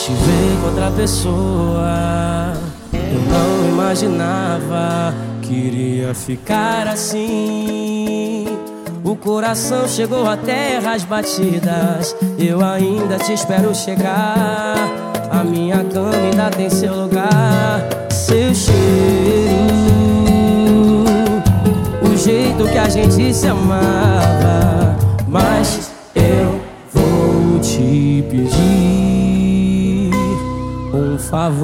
Te ver com outra pessoa, eu não imaginava que iria ficar assim. O coração chegou a terras batidas, eu ainda te espero chegar. A minha cama ainda tem seu lugar, seu cheiro, o jeito que a gente se amava. Mas eu vou te pedir um favor.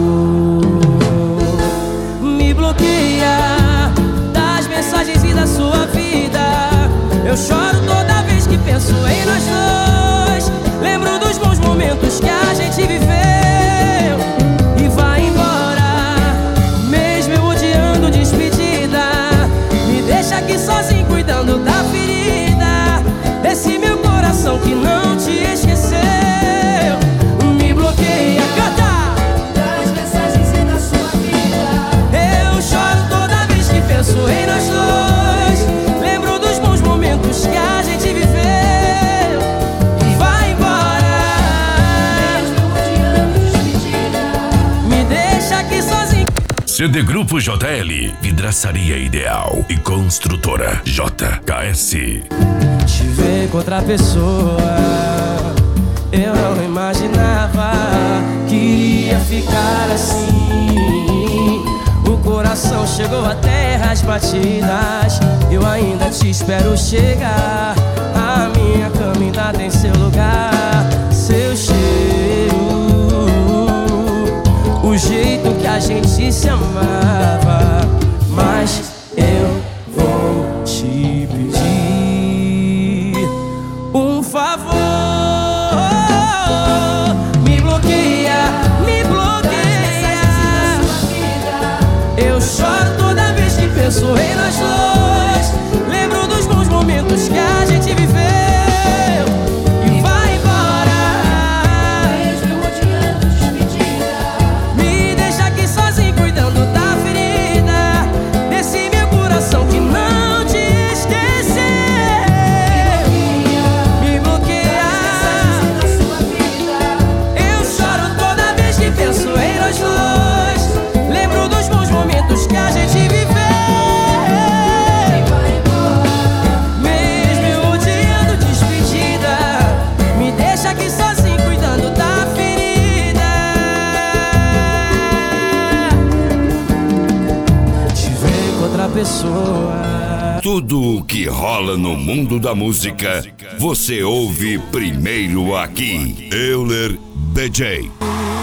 Me bloqueia das mensagens e da sua vida. Eu choro toda vez que penso em nós dois. Lembro dos bons momentos que a gente viveu e vai embora, mesmo eu odiando despedida. Me deixa aqui sozinho cuidando da ferida desse meu coração que não te esqueceu. Me bloqueia, canta! Das mensagens e da sua vida. Eu choro toda vez que penso em nós dois. Lembro dos bons momentos que a gente viveu e vai embora, mesmo odiando despedida. me deixa aqui sozinho. CD Grupo JL, Vidraçaria Ideal e Construtora JKS. Te ver com outra pessoa, eu não imaginava que iria ficar assim. O coração chegou a terras batidas, eu ainda te espero chegar. A minha cama ainda tem seu lugar, seu cheiro, o jeito que a gente se amava. Mas eu vou te pedir um favor. Me bloqueia, me bloqueia. Eu choro toda vez que penso em nós dois. Lembro dos bons momentos que a gente viveu e vai embora, Mesmo odiando despedida. me deixa aqui sozinho cuidando da ferida desse meu coração que não te esqueceu. Me bloqueia. Da sua vida. Eu choro toda vez que penso em nós dois. Lembro dos bons momentos que a gente viveu E vai embora. mesmo eu odiando despedida. Me deixa aqui sozinho cuidando da ferida. Te ver com outra pessoa. Tudo o que rola no mundo da música, você ouve primeiro aqui. Euler DJ.